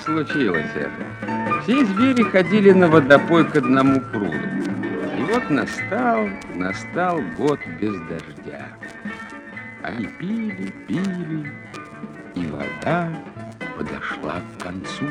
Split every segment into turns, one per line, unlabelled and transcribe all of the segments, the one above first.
случилось это? Все звери ходили на водопой к одному пруду. И вот настал год без дождя. Они пили, и вода подошла к концу.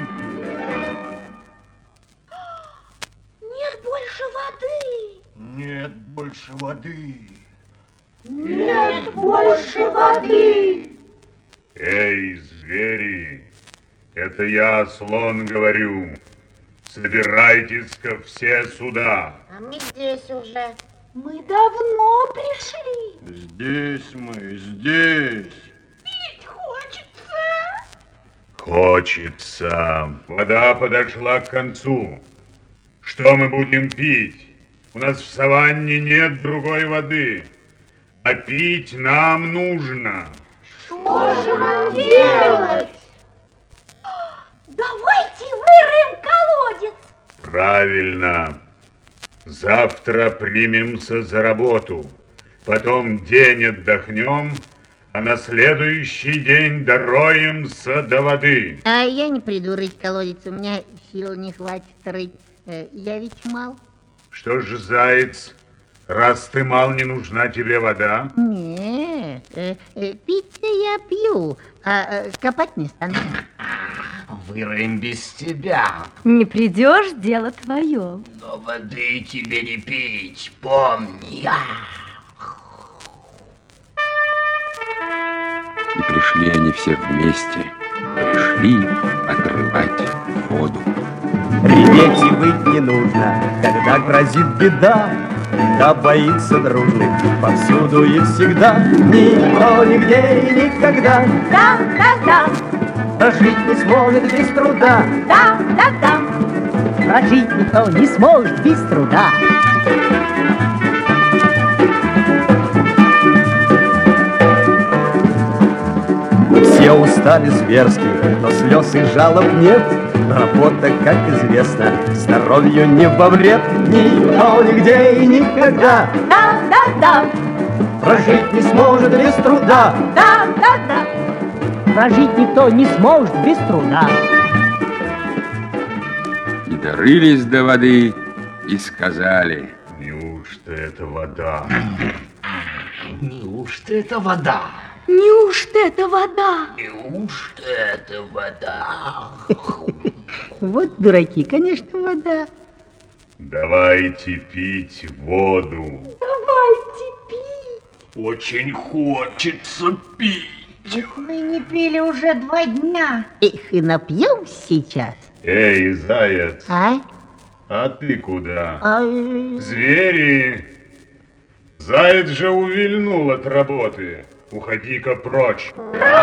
Нет больше воды!
Нет больше воды!
Нет больше воды!
Эй, звери, это я, слон, говорю. Собирайтесь-ка все сюда.
А мы здесь уже.
Мы давно пришли.
Здесь мы, здесь.
Пить хочется.
Хочется. Вода подошла к концу. Что мы будем пить? У нас в саванне нет другой воды. А пить нам нужно.
Что же нам делать?
Давайте вырыем колодец.
Правильно. Завтра примемся за работу. Потом день отдохнем, а на следующий день дороемся до воды.
А я не приду рыть колодец, у меня сил не хватит рыть. Я ведь мал.
Что же, заяц, раз ты мал, не нужна тебе вода?
Нет, пить-то я пью, а копать не стану.
Выроем без тебя.
Не придешь, дело твое.
Но воды тебе не пить, помни.
И пришли они все вместе. Пришли отрывать воду.
Реветь и выть не нужно, когда грозит беда. Да боится дружных повсюду и всегда. Никто, нигде и никогда
Да, да, да,
прожить не сможет без труда.
да, да, да.
Прожить никто не сможет без труда.
Все устали зверски, но слез и жалоб нет. Работа, как известно, здоровью не во вред. Никто, нигде и никогда
Да, да, да,
прожить не сможет без труда.
да, да, да.
Прожить никто не сможет без труда.
И дорылись до воды, и сказали:
Неужто это вода?
Неужто это вода?
Неужто это вода?
Неужто это вода?
Вот дураки, конечно, вода.
Давайте пить воду.
Давайте пить.
Очень хочется пить.
Мы не пили уже 2 дня. Эх, и напьемся сейчас.
Эй, заяц,
А?
а ты куда?
А,
Звери! Заяц же увильнул от работы. Уходи-ка прочь.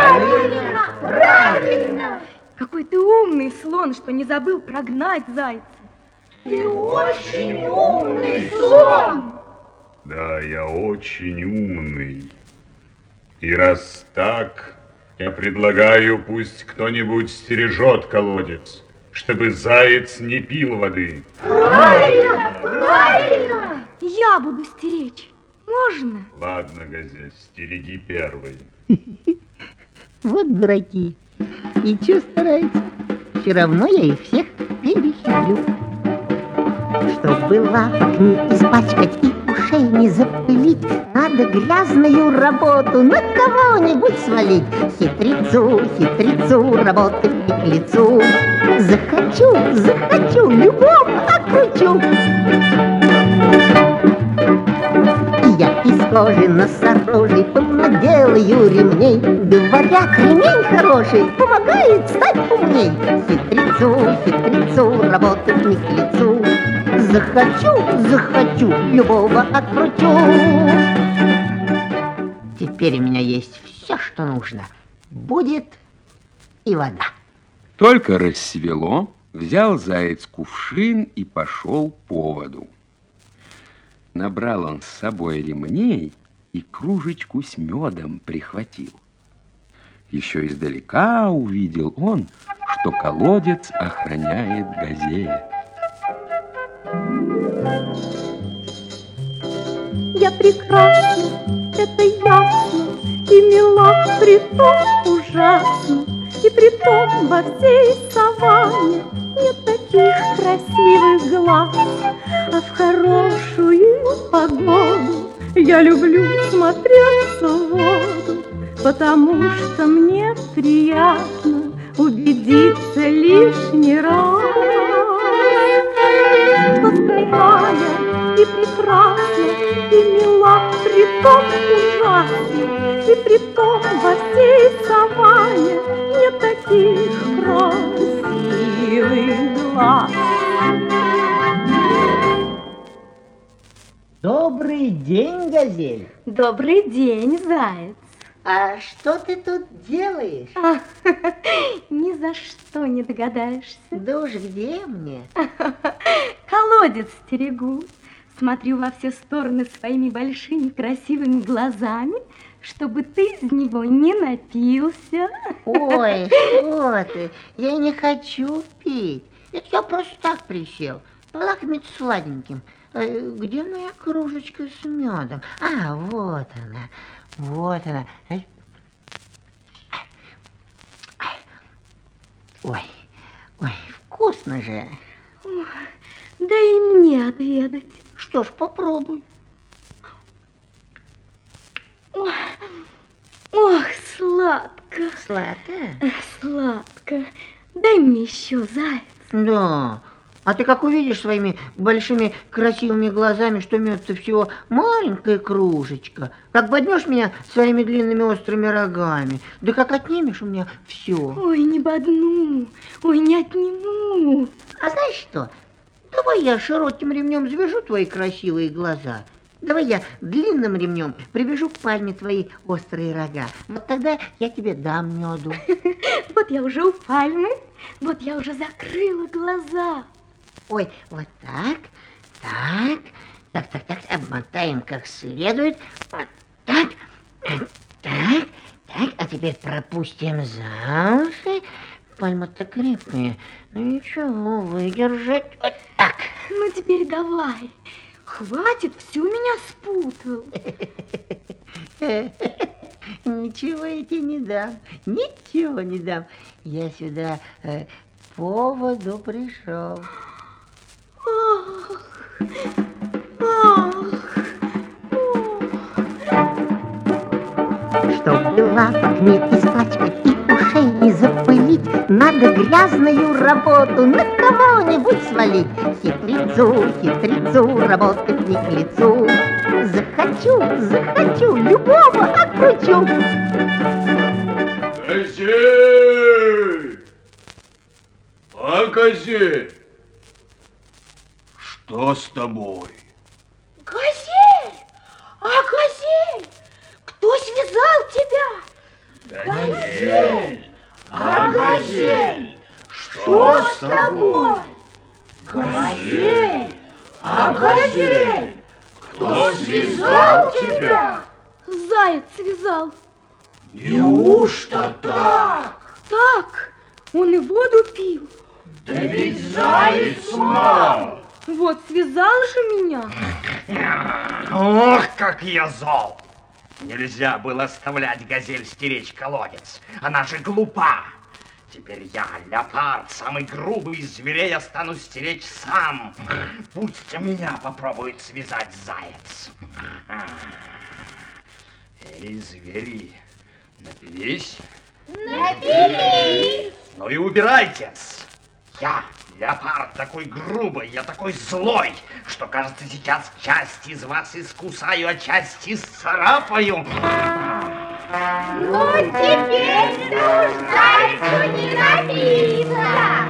Правильно. Какой ты умный, слон, что не забыл прогнать зайца. Ты очень умный, слон.
Да, я очень умный. И раз так, я предлагаю, пусть кто-нибудь стережет колодец, чтобы заяц не пил воды.
Правильно, правильно. Я буду стеречь. Можно?
Ладно, газет, стереги первый.
вот дураки. И чё стараются? Все равно я их всех перехитрю. Чтобы лапок не испачкать и ушей не запылить, надо грязную работу на кого-нибудь свалить. Хитрецу, хитрецу, работать не к лицу. Захочу, любому окручу. Я из кожи носорожий понаделаю ремней. Говорят, ремень хороший помогает стать умней. Хитрецу, работать не к лицу. Захочу, любого откручу. Теперь у меня есть все, что нужно. Будет и вода.
Только рассвело, взял заяц кувшин и пошел по воду. Набрал он с собой ремней и кружечку с медом прихватил. Еще издалека увидел он, что колодец охраняет газель.
Я прекрасна, это ясно, и мила притом ужасно, и притом во всей саванне нет таких красивых глаз. А в хорошую погоду я люблю смотреться в воду, потому что мне приятно убедиться лишний раз, что стальная и прекрасна, и мила, притом ужасна, и притом во всей саванне нет таких красивых глаз.
Добрый день, Газель.
Добрый день, заяц.
А что ты тут делаешь?
Ни за что не догадаешься.
Да уж где мне?
Колодец стерегу. Смотрю во все стороны своими большими красивыми глазами, чтобы ты из него не напился.
Ой, что ты? Я не хочу пить. Это я просто так присел. Полакомиться сладеньким. Где моя кружечка с медом? А, вот она. Вот она. Ой, ой, вкусно же.
Дай мне отведать.
Что ж, попробуй.
Ох, сладко.
Сладко?
Сладко. Дай мне еще, заяц.
Да. А ты как увидишь своими большими красивыми глазами, что мед-то всего маленькая кружечка, как боднешь меня своими длинными острыми рогами, да как отнимешь у меня все.
Ой, не бодну, ой, не отниму.
А знаешь что? Давай я широким ремнем завяжу твои красивые глаза. Давай я длинным ремнем привяжу к пальме твои острые рога. Вот тогда я тебе дам меду.
Вот я уже у пальмы, вот я уже закрыла глаза.
Ой, вот так, так, обмотаем как следует. Вот так, а теперь пропустим за уши. Пальма-то крепкая, ну ничего, выдержать. Вот так.
Ну теперь давай, хватит, всю меня спутал.
Ничего я тебе не дам, ничего не дам. Я сюда поводу пришел. Чтобы лапок не испачкать и ушей не запылить, надо грязную работу на кого-нибудь свалить. Хитрецу, работать не к лицу. Захочу, любого окручу.
Газель! А, Газель? Что с тобой?
Газель! А, Газель! Кто связал тебя?
Газель! А, Газель! Что с тобой?
Газель!
А, Газель! Кто связал тебя?
Заяц связал.
Неужто так?
Так, он и воду пил.
Да ведь заяц мал!
Вот связал же меня.
Ох, как я зол! Нельзя было оставлять Газель стеречь колодец. Она же глупа. Теперь я, леопард, самый грубый из зверей, останусь стеречь сам. Пусть меня попробует связать заяц. Эй, звери, напились?
Напились!
Ну и убирайтесь. Я, леопард, такой грубый, я такой злой, что, кажется, сейчас часть из вас искусаю, а часть исцарапаю.
Ну, теперь уж зайцу не напиться.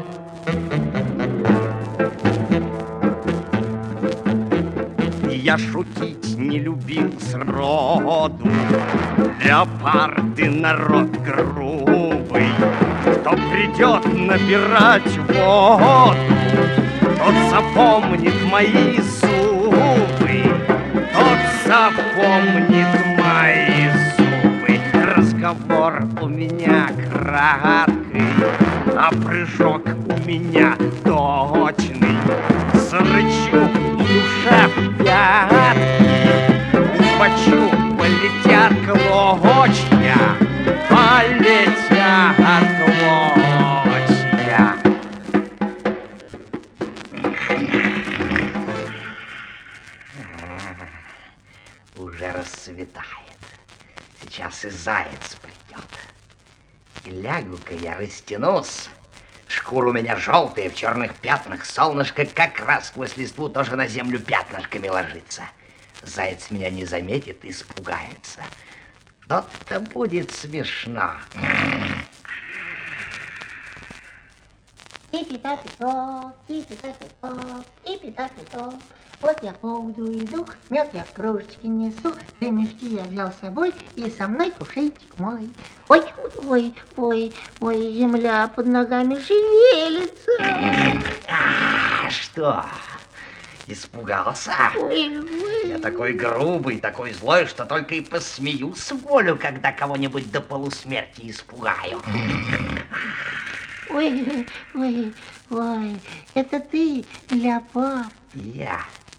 Я шутить не любил сроду, леопарды народ грубый. Кто придет набирать воду, тот запомнит мои зубы, тот запомнит мои зубы. Разговор у меня краткий, а прыжок у меня точный. Зарычу в душе в пятки, ухвачу, полетят клочья, полетят расцветает. Сейчас и заяц придет. И лягу-ка я растянусь. Шкура у меня желтая, в черных пятнах. Солнышко как раз сквозь листву тоже на землю пятнышками ложится. Заяц меня не заметит, испугается. То-то будет смешно.
Типи-тапи-то, типи-тапи-то, типи-тапи-то. Вот я поводу иду, мед я в кружечке несу, ремешки я взял с собой, и со мной кувшинчик мой. Ой, ой, ой, ой, земля под ногами шевелится.
Что? Испугался?
Ой, ой.
Я такой грубый, такой злой, что только и посмеюсь в волю, когда кого-нибудь до полусмерти испугаю.
Ой, ой, ой, это ты, леопард.
Я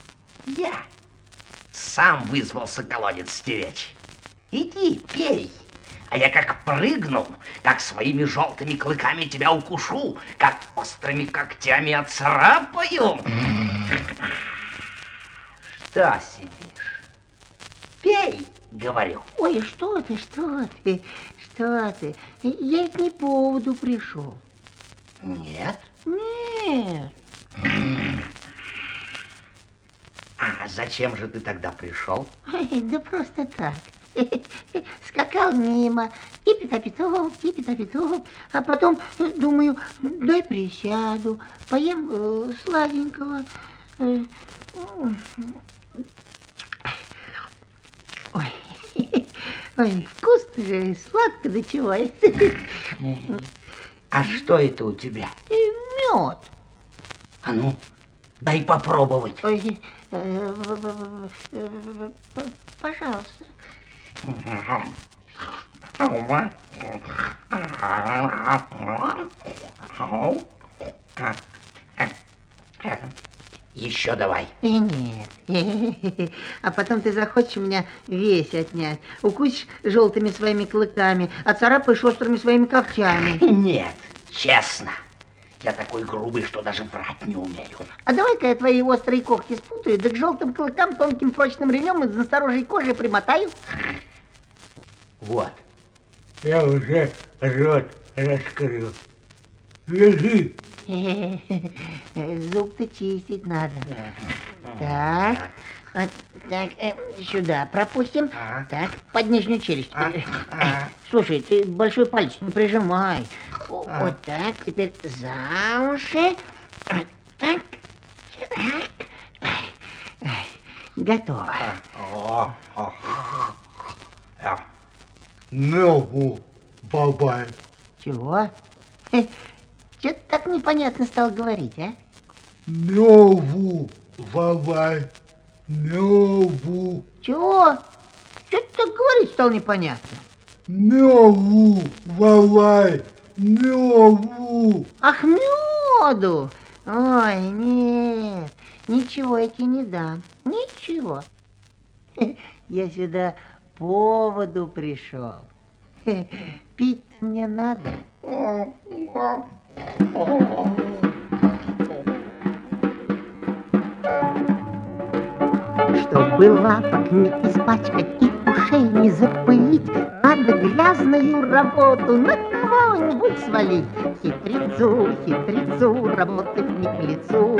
сам вызвался колодец стеречь. Иди, пей. А я как прыгну, как своими желтыми клыками тебя укушу, как острыми когтями отцарапаю. Что сидишь? Пей, говорю.
Ой, что ты, что ты, что ты? Я ведь не по поводу пришел.
Нет?
Нет.
А зачем же ты тогда пришел?
Ой, да просто так. Скакал мимо, типи-тапи-топ, а потом думаю, дай присяду, поем сладенького. Ой, ой, вкусно же, сладко до чего.
А что это у тебя?
Мед.
А ну, дай попробовать.
Ой, пожалуйста.
Еще давай.
Нет. А потом ты захочешь у меня весь отнять. Укусишь желтыми своими клыками, а царапаешь острыми своими когтями.
Нет, честно. Я такой грубый, что даже врать не умею.
А давай-ка я твои острые когти спутаю, да к желтым клыкам тонким прочным ремнем из насторожей кожи примотаю.
Вот.
Я уже рот раскрыл. Лежи.
Зуб-то чистить надо. Так, вот так, сюда пропустим. Так, под нижнюю челюсть. Слушай, ты большой палец не прижимай. Вот так, теперь за уши. Вот так. Готово.
Ногу, бабай.
Чего? Че ты так непонятно стал говорить, а?
Ногу, бабай. Ногу.
Чего? Че ты так говорить стал непонятно?
Ногу, бабай. Ногу.
Ах, меду! Ой, нет, ничего я тебе не дам, ничего. Я сюда по поводу пришел. Пить мне надо. Чтобы лапок не испачкать и ушей не запылить, надо грязную работу на кого-нибудь свалить. Хитрецу, работать не к лицу.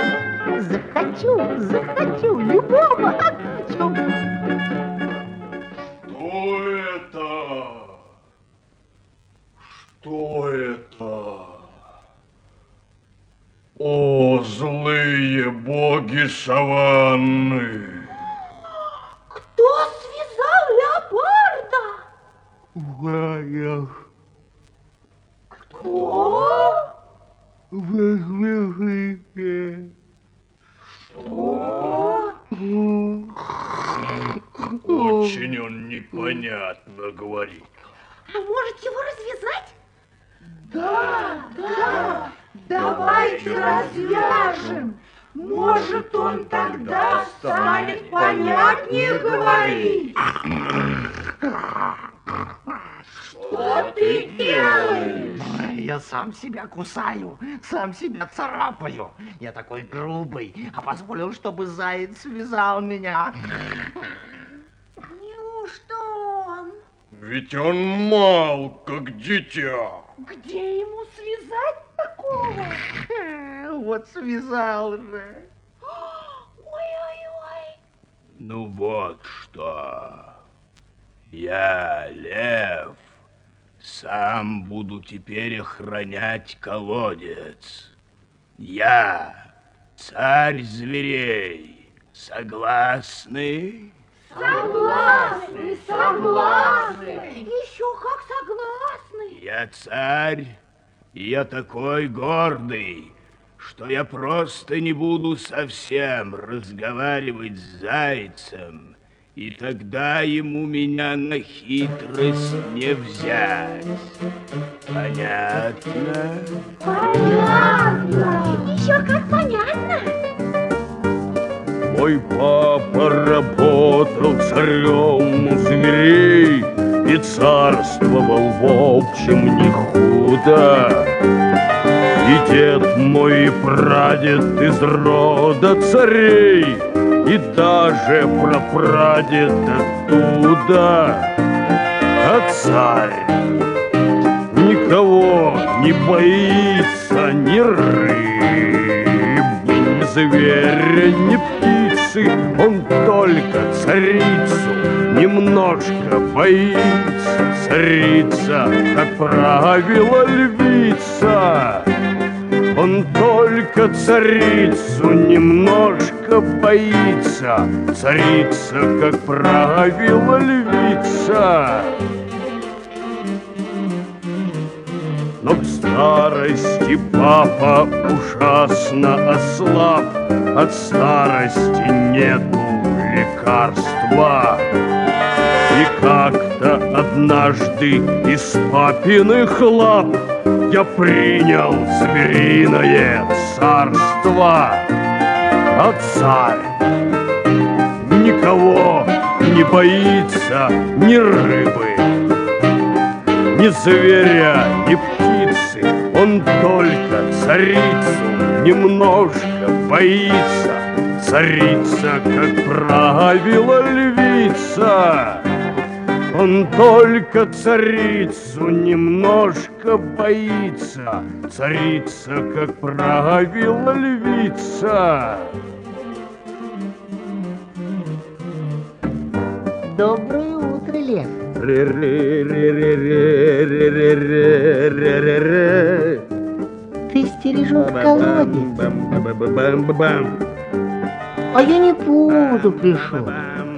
Захочу, любого откачу.
Что это? О, злые боги саванны!
Кто связал леопарда?
Ваях.
Кто?
Выслушайте.
Очень он непонятно говорит.
А может его развязать? Да, давайте развяжем. Может, он тогда станет понятнее говорить. Что ты делаешь?
Я сам себя кусаю, сам себя царапаю. Я такой грубый, а позволил, чтобы заяц связал меня.
Ведь он мал, как дитя.
Где ему связать такого?
Вот связал же.
Ой-ой-ой.
Ну вот что. Я, лев, сам буду теперь охранять колодец. Я, царь зверей, согласны?
Согласны, согласны. Еще как согласны.
Я царь, и я такой гордый, что я просто не буду совсем разговаривать с зайцем, и тогда ему меня на хитрость не взять. Понятно?
Понятно. Еще как понятно.
Мой папа работал царем у зверей и царствовал в общем не худо. И дед мой, и прадед из рода царей, и даже прапрадед оттуда. А царь никого не боится, ни рыбы, ни зверя, ни птицы. Он только царицу немножко боится. Царица, как правило, львица. Он только царицу немножко боится. Царица, как правило, львица. Но к старости папа ужасно ослаб. От старости нету лекарства. И как-то однажды из папиных лап я принял звериное царство. А царь никого не боится, ни рыбы, ни зверя, ни птицы. Он только царицу немножко боится. Царица, как правило, львица. Он только царицу немножко боится. Царица, как правило, львица.
Доброе утро, лев. Ты стережешь колодец. А я не буду пришел.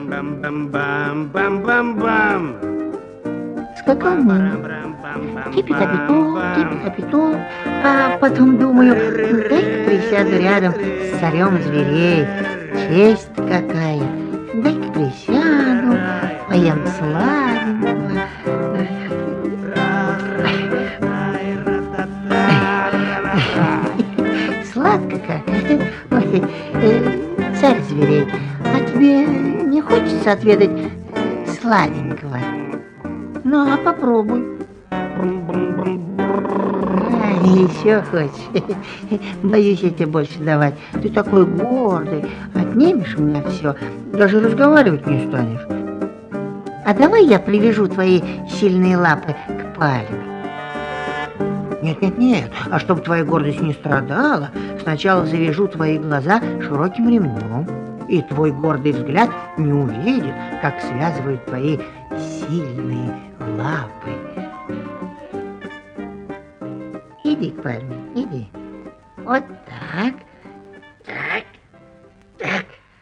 Скакал мимо. Кипи-капитул. А потом думаю, дай-ка присяду рядом с царем зверей. Честь какая. Дай-ка присяду, поем сладенького. Сладко как. Ой, царь зверей, а тебе не хочется отведать сладенького? Ну, а попробуй. Еще хочешь? Боюсь я тебе больше давать. Ты такой гордый. Отнимешь у меня все. Даже разговаривать не станешь. А давай я привяжу твои сильные лапы к пальме. Нет. А чтобы твоя гордость не страдала, сначала завяжу твои глаза широким ремнем. И твой гордый взгляд не увидит, как связывают твои сильные лапы. Иди к пальме, иди. Вот так. Так.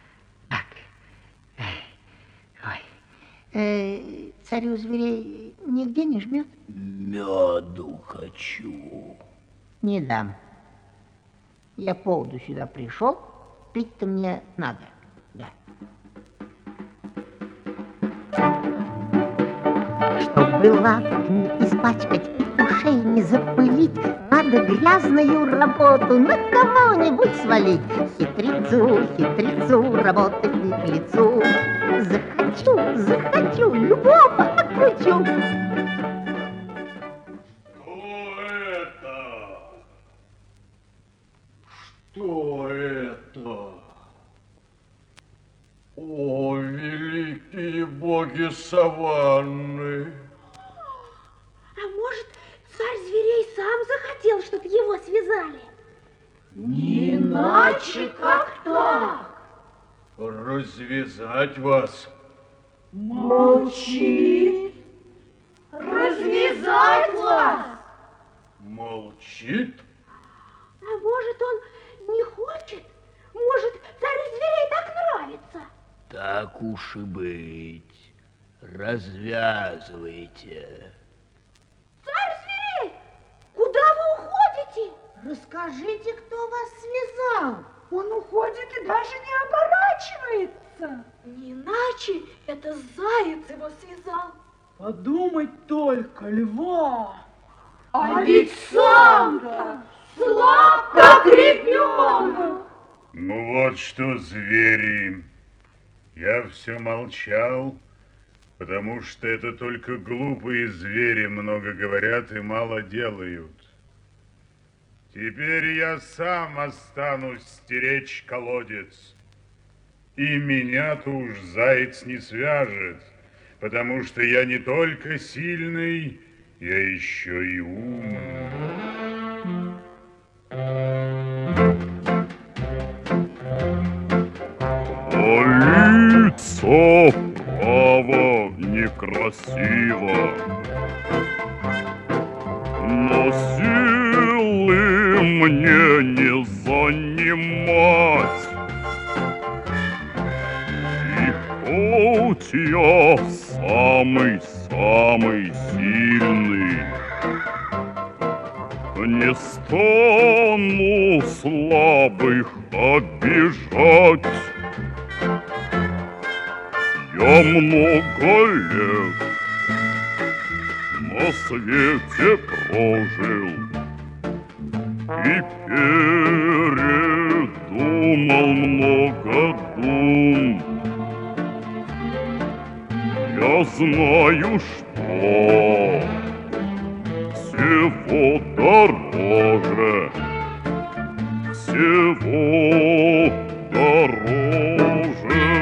Ой. Царю зверей нигде не жмет?
Меду хочу.
Не дам. Я поводу сюда пришел, пить-то мне надо. Да. Чтобы лапок не испачкать, ушей не запылить, надо грязную работу на кого-нибудь свалить. Хитрецу, работать не к лицу. Захочу, любого откручу.
Что это? О, великие боги саванны!
хотел, чтобы его связали?
Не иначе, как так.
Развязать вас.
Молчит. Развязать вас.
Молчит?
А может, он не хочет? Может, царю зверей так нравится?
Так уж и быть. Развязывайте.
Царь зверей, куда вы уходите?
Расскажите, кто вас связал.
Он уходит и даже не оборачивается. Не иначе это заяц его связал.
Подумать только, льва.
А ведь сам-то слаб, как ребенок.
Ну вот что, звери, я все молчал, потому что это только глупые звери много говорят и мало делают. Теперь я сам останусь стеречь колодец, и меня-то уж заяц не свяжет, потому что я не только сильный, я еще и умный. Лицо право некрасиво, но силы мне не занимать. И хоть я самый-самый сильный, не стану слабых обижать. Я много лет на свете прожил и передумал много дум. Я знаю, что всего дороже, всего дороже.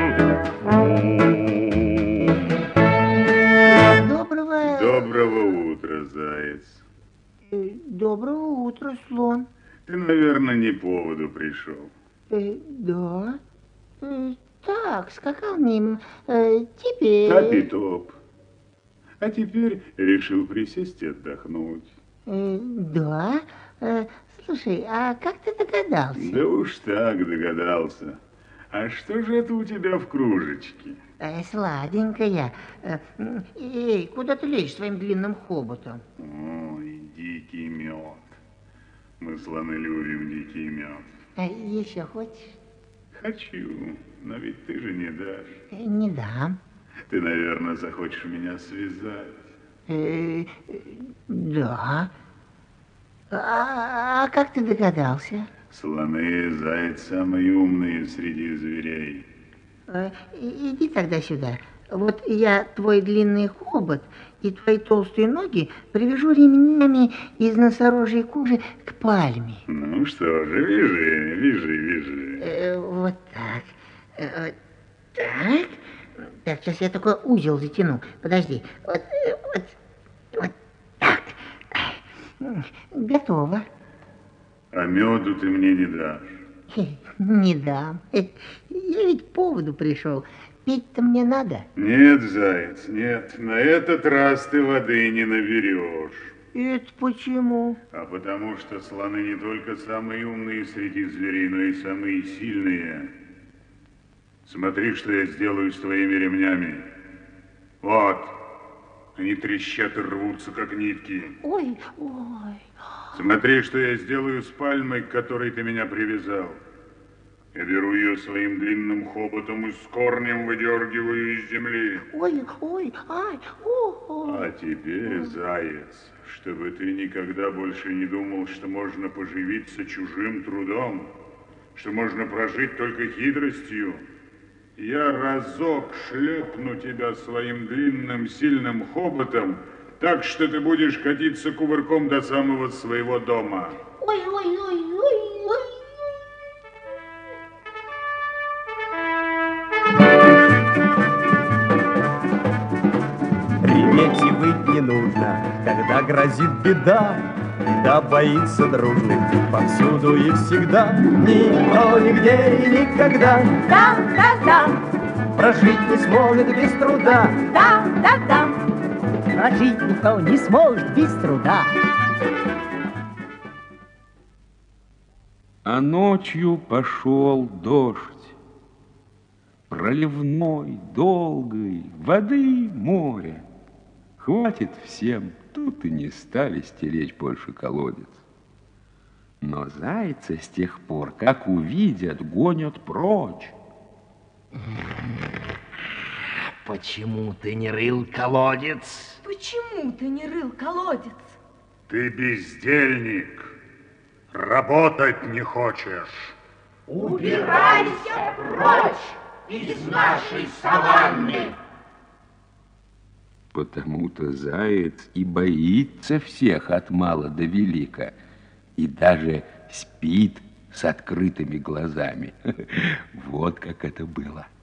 Доброго утра, заяц.
Доброго утра, слон.
Ты, наверное, не по поводу пришел.
Да. Так, скакал мимо. Теперь...
Топи-топ. А теперь решил присесть и отдохнуть.
Да. Слушай, а как ты догадался?
Да уж так догадался. А что же это у тебя в кружечке?
Сладенькая. Эй, куда ты лезешь своим длинным хоботом?
Ой, дикий мед. Мы, слоны, любим дикий мед.
Еще хочешь?
Хочу, но ведь ты же не дашь.
Не дам.
Ты, наверное, захочешь меня связать.
Да. А как ты догадался?
Слоны, заяц самые умные среди зверей.
Иди тогда сюда. Вот я твой длинный хобот и твои толстые ноги привяжу ремнями из носорожьей кожи к пальме.
Ну что же, вяжи.
Вот так. Так. Так, сейчас я такой узел затяну. Подожди. Вот так. Готово.
А меду ты мне не дашь.
Не дам. Я ведь к поводу пришел. Пить-то мне надо.
Нет, заяц, нет. На этот раз ты воды не наберешь.
Это почему?
А потому что слоны не только самые умные среди зверей, но и самые сильные. Смотри, что я сделаю с твоими ремнями. Вот. Они трещат и рвутся, как нитки.
Ой.
Смотри, что я сделаю с пальмой, к которой ты меня привязал. Я беру ее своим длинным хоботом и с корнем выдергиваю из земли. А теперь, заяц, чтобы ты никогда больше не думал, что можно поживиться чужим трудом, что можно прожить только хитростью, я разок шлепну тебя своим длинным сильным хоботом, так что ты будешь катиться кувырком до самого своего дома.
Ой.
Реветь и выть не нужно, когда грозит беда. да боится дружных повсюду и всегда. Никто, нигде и никогда
Да, да, да,
прожить не сможет без труда.
да, да, да.
Прожить никто не сможет без труда.
А ночью пошел дождь, проливной, долгой, воды море. Хватит всем, тут и не стали стеречь больше колодец. Но зайца с тех пор, как увидят, гонят прочь.
Почему ты не рыл колодец?
Почему ты не рыл колодец?
Ты бездельник, работать не хочешь.
Убирайся прочь из нашей саванны.
Потому-то заяц и боится всех от мала до велика, и даже спит с открытыми глазами. Вот как это было.